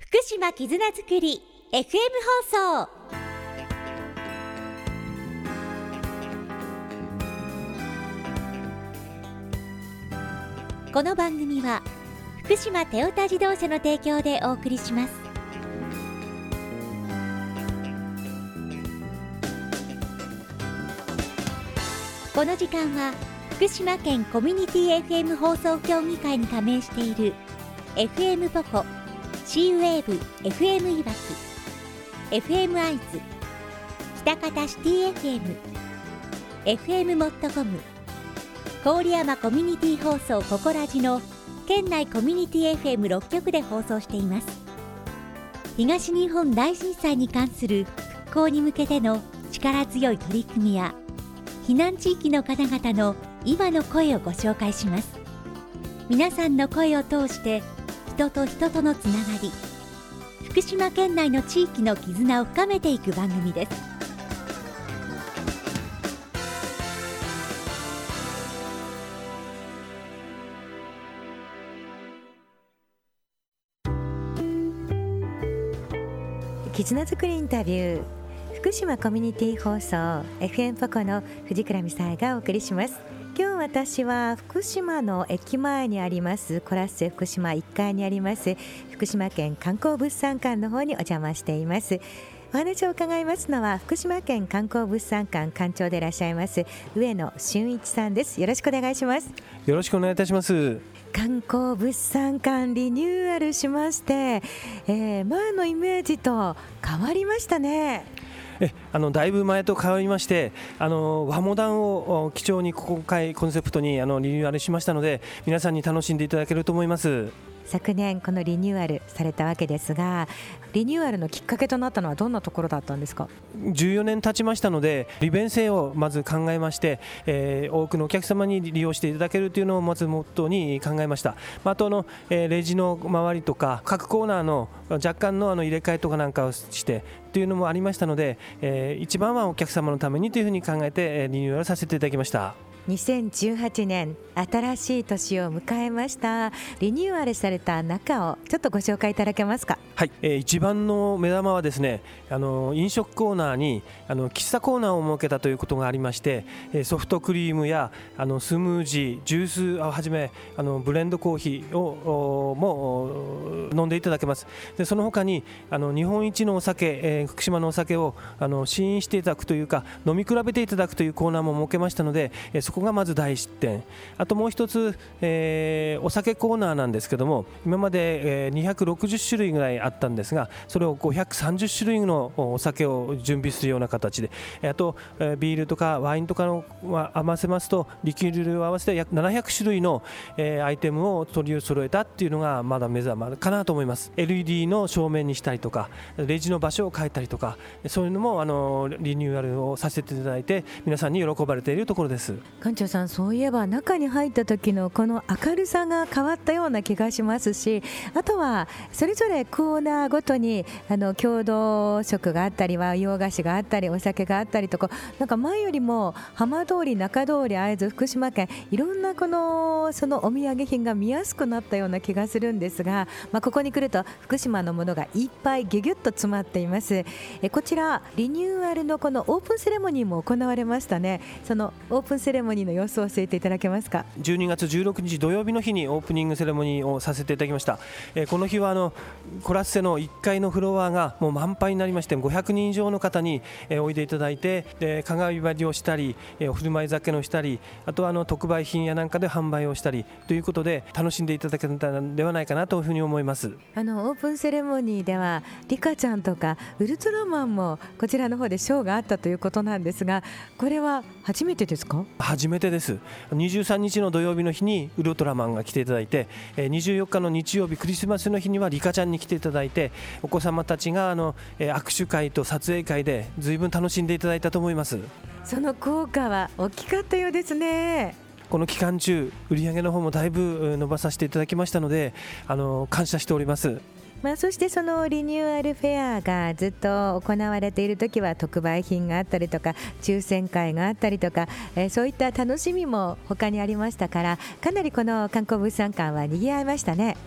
福島絆づくり FM 放送。この番組は福島トヨタ自動車の提供でお送りします。この時間は福島県コミュニティ FM 放送協議会に加盟している FM ポコ、シーウェーブ FM いわき、 FM アイズ、喜多方シティ FM、 FM モットコム、郡山コミュニティ放送ココラジの県内コミュニティ FM6 局で放送しています。東日本大震災に関する復興に向けての力強い取り組みや避難地域の方々の今の声をご紹介します。皆さんの声を通して人と人とのつながり、福島県内の地域の絆を深めていく番組です。 絆づくりインタビュー、福島コミュニティ放送 FM ポコの藤倉美沙がお送りします。今日私は福島の駅前にありますコラッセ福島1階にあります福島県観光物産館の方にお邪魔しています。お話を伺いますのは福島県観光物産館館長でいらっしゃいます上野俊一さんです。よろしくお願いします。 よろしくお願いいたします。 観光物産館リニューアルしまして、前のイメージと変わりましたね。 だいぶ前と変わりまして、和モダンを基調に今回コンセプトにリニューアルしましたので、皆さんに楽しんでいただけると思います。 昨年このリニューアルされたわけですが、リニューアルのきっかけとなったのはどんなところだったんですか ？14年経ちましたので、利便性をまず考えまして、多くのお客様に利用していただけるというのをまずモットーに考えました。あとレジの周りとか各コーナーの若干の入れ替えとかなんかをしてというのもありましたので、一番はお客様のためにというふうに考えてリニューアルさせていただきました。 2018年新しい年を迎えました。リニューアルされた中をちょっとご紹介いただけますか？ はい、一番の目玉はですね、飲食コーナーに喫茶コーナーを設けたということがありまして、ソフトクリームやスムージー、ジュースをはじめブレンドコーヒーをも飲んでいただけます。でその他に日本一のお酒、福島のお酒を試飲していただくというか飲み比べていただくというコーナーも設けましたので、そこがまず第一点。あともう一つ、お酒コーナーなんですけども、今まで、260種類ぐらいあったんですが、それを530種類のお酒を準備するような形で、あとビールとかワインとかの合わせますとリキュールを合わせて約700種類のアイテムを取り揃えたっていうのがまだ目玉かなと思います。 LED の照明にしたりとかレジの場所を変えたりとか、そういうのもリニューアルをさせていただいて皆さんに喜ばれているところです。 館長さん、そういえば中に入った時のこの明るさが変わったような気がしますし、あとはそれぞれコーナーごとに郷土食があったりは洋菓子があったりお酒があったりとか、なんか前よりも浜通り、中通り、会津、福島県いろんなそのお土産品が見やすくなったような気がするんですが、ここに来ると福島のものがいっぱいギュギュッと詰まっています。こちらリニューアルのこのオープンセレモニーも行われましたね。そのオープンセレモニーの様子を教えていただけますか ？12月16日土曜日の日にオープニングセレモニーをさせていただきました。この日はコラッセの1階のフロアがもう満杯になりまして、500人以上の方においでいただいて、鏡張りをしたりお振る舞い酒のしたり、あとは特売品やなんかで販売をしたりということで楽しんでいただけたのではないかなというふうに思います。 オープンセレモニーではリカちゃんとかウルトラマンもこちらの方でショーがあったということなんですが、これは初めてですか？ 初めてです。23日の土曜日の日にウルトラマンが来ていただいて、24日の日曜日クリスマスの日にはリカちゃんに来ていただいて、お子様たちが握手会と撮影会で随分楽しんでいただいたと思います。 その効果は大きかったようですね。 この期間中売上の方もだいぶ伸ばさせていただきましたので感謝しております。 そしてそのリニューアルフェアがずっと行われているときは特売品があったりとか抽選会があったりとか、そういった楽しみも他にありましたから、かなりこの観光物産館は賑わいましたね。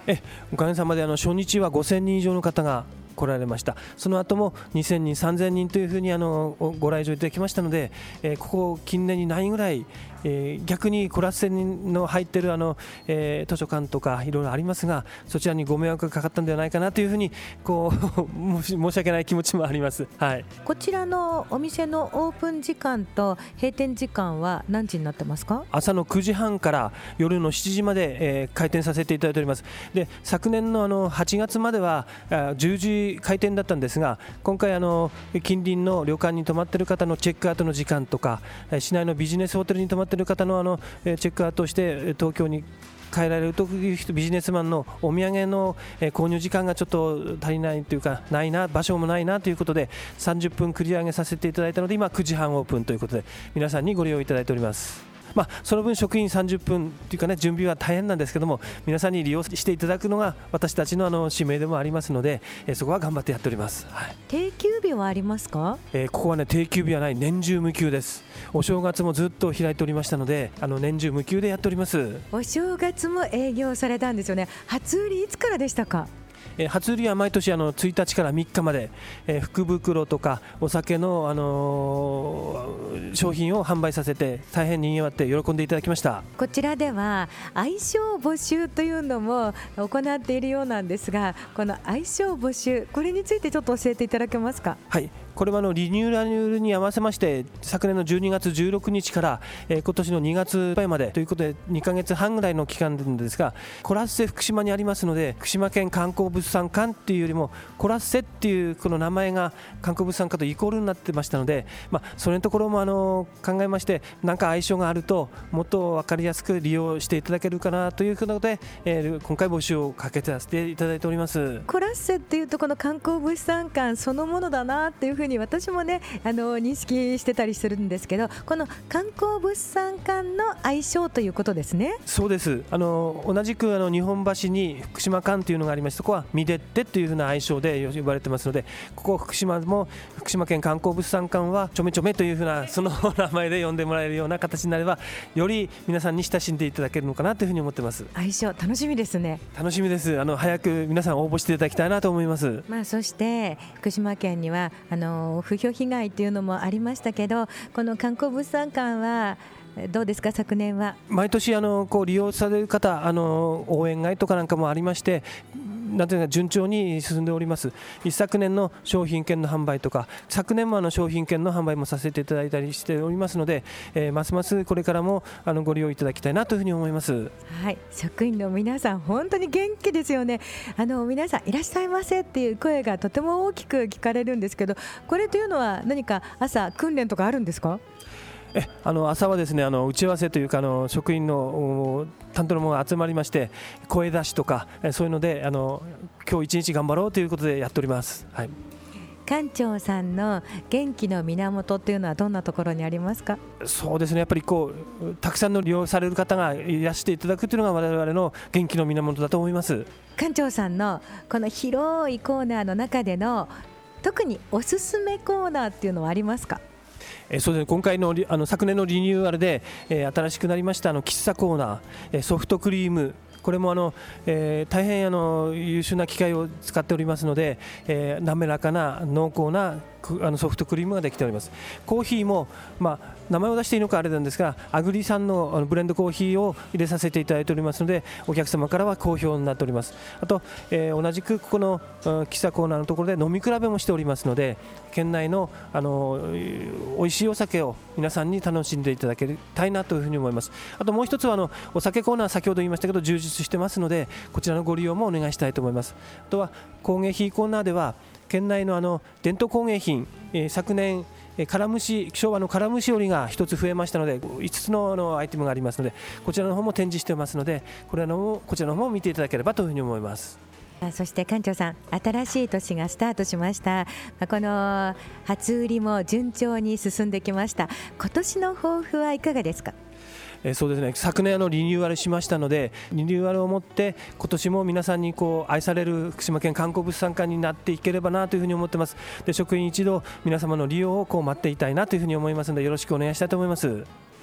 おかげさまで初日は5000人以上の方が来られました。その後も2000人3000人というふうにご来場いただきましたので、ここ近年にないぐらい、逆にコラッセの入っている図書館とかいろいろありますが、そちらにご迷惑がかかったんではないかなというふうに申し訳ない気持ちもあります。はい、 こちらのお店のオープン時間と閉店時間は何時になってますか？ 朝の9時半から夜の7時まで、開店させていただいております。で、昨年の8月までは10時開店だったんですが、今回近隣の旅館に泊まっている方のチェックアウトの時間とか、市内のビジネスホテルに泊まっている方のチェックアウトして東京に帰られるという人、ビジネスマンのお土産の購入時間がちょっと足りないというか、ないな、場所もないなということで30分繰り上げさせていただいたので、今9時半オープンということで皆さんにご利用いただいております。その分職員30分というか準備は大変なんですけども、皆さんに利用していただくのが私たちの使命でもありますので、そこは頑張ってやっております。はい、 定休日はありますか？ ここは定休日はない、年中無休です。お正月もずっと開いておりましたので、年中無休でやっております。 お正月も営業されたんですよね。初売りいつからでしたか？ 初売りは毎年1日から3日まで、福袋とかお酒の、商品を販売させて大変にぎわって喜んでいただきました。こちらでは愛称募集というのも行っているようなんですが、この愛称募集、これについてちょっと教えていただけますか？ はい、これはリニューアルに合わせまして、昨年の12月16日から、今年の2月いっぱいまでということで2ヶ月半ぐらいの期間なんですが、コラッセ福島にありますので、福島県観光物産館っていうよりもコラッセっていうこの名前が観光物産館とイコールになってましたので、それのところも考えまして、なんか相性があるともっと分かりやすく利用していただけるかなということで、今回募集をかけさせていただいております。 コラッセっていうとこの観光物産館そのものだなっていうふうに私もね認識してたりするんですけど、この観光物産館の愛称ということですね。 そうです。同じく日本橋に福島館というのがありまして、そこはミデッテというふうな愛称で呼ばれてますので、ここ福島も福島県観光物産館はちょめちょめというふうなその名前で呼んでもらえるような形になれば、より皆さんに親しんでいただけるのかなというふうに思ってます。 愛称楽しみですね。 楽しみです。早く皆さん応募していただきたいなと思います。 そして福島県には風評被害というのもありましたけど、この観光物産館はどうですか？昨年は毎年利用される方、応援会とかなんかもありまして、なんていうか順調に進んでおります。一昨年の商品券の販売とか、昨年も商品券の販売もさせていただいたりしておりますので、ますますこれからもご利用いただきたいなというふうに思います。 はい、職員の皆さん本当に元気ですよね。皆さんいらっしゃいませっていう声がとても大きく聞かれるんですけど、これというのは何か朝訓練とかあるんですか？ 朝はですね、打ち合わせというか職員の担当の者が集まりまして、声出しとかそういうので今日一日頑張ろうということでやっております。はい、 館長さんの元気の源というのはどんなところにありますか？ そうですね、やっぱりたくさんの利用される方がいらしていただくというのが我々の元気の源だと思います。 館長さんのこの広いコーナーの中での特におすすめコーナーっていうのはありますか？ そうですね、今回の昨年のリニューアルで、新しくなりました喫茶コーナー、ソフトクリーム、これも大変優秀な機械を使っておりますので、滑らかな濃厚なソフトクリームができております。コーヒーも、名前を出していいのかあれなんですが、アグリ産のブレンドコーヒーを入れさせていただいておりますので、お客様からは好評になっております。あと、同じくここの喫茶コーナーのところで飲み比べもしておりますので、県内の美味しいお酒を皆さんに楽しんでいただきたいなというふうに思います。あともう一つはお酒コーナー、先ほど言いましたけど充実してますので、こちらのご利用もお願いしたいと思います。あとは工芸品コーナーでは県内の伝統工芸品、昨年昭和のカラムシ織が1つ増えましたので、5つのアイテムがありますので、こちらの方も展示していますので、こちらの方も見ていただければというふうに思います。 そして館長さん、新しい年がスタートしました。この初売りも順調に進んできました。今年の抱負はいかがですか？ そうですね、昨年リニューアルしましたので、リニューアルをもって今年も皆さんに愛される福島県観光物産館になっていければなというふうに思ってます。で、職員一同皆様の利用を待っていたいなというふうに思いますので、よろしくお願いしたいと思います。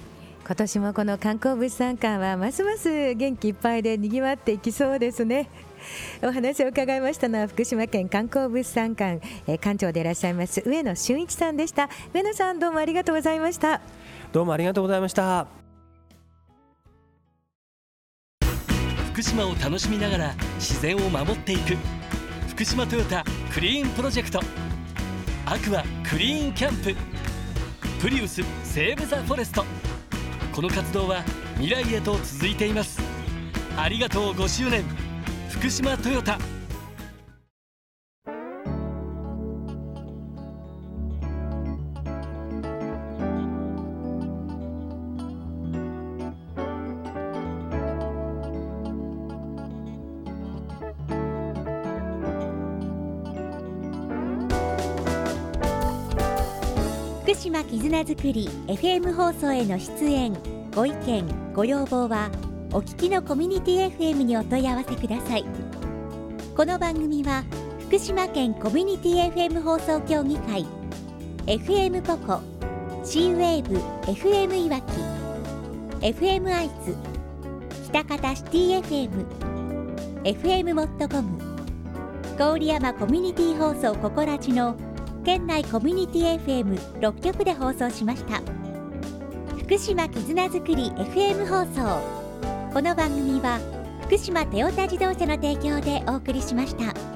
今年もこの観光物産館はますます元気いっぱいでにぎわっていきそうですね。お話を伺いましたのは福島県観光物産館、館長でいらっしゃいます上野俊一さんでした。上野さん、どうもありがとうございました。 どうもありがとうございました。 福島を楽しみながら自然を守っていく福島トヨタクリーンプロジェクト、アクアクリーンキャンプ、プリウスセーブ・ザ・フォレスト。この活動は未来へと続いています。ありがとう5周年福島トヨタ。 福島絆づくり FM 放送への出演ご意見ご要望はお聞きのコミュニティ FM にお問い合わせください。この番組は福島県コミュニティ FM 放送協議会 FM ポコ C-WAVE FM いわき FM 愛知北方シティ FM FM モットコム郡山コミュニティ放送ココラジの県内コミュニティ FM6 局で放送しました。福島絆づくり FM 放送。この番組は福島トヨタ自動車の提供でお送りしました。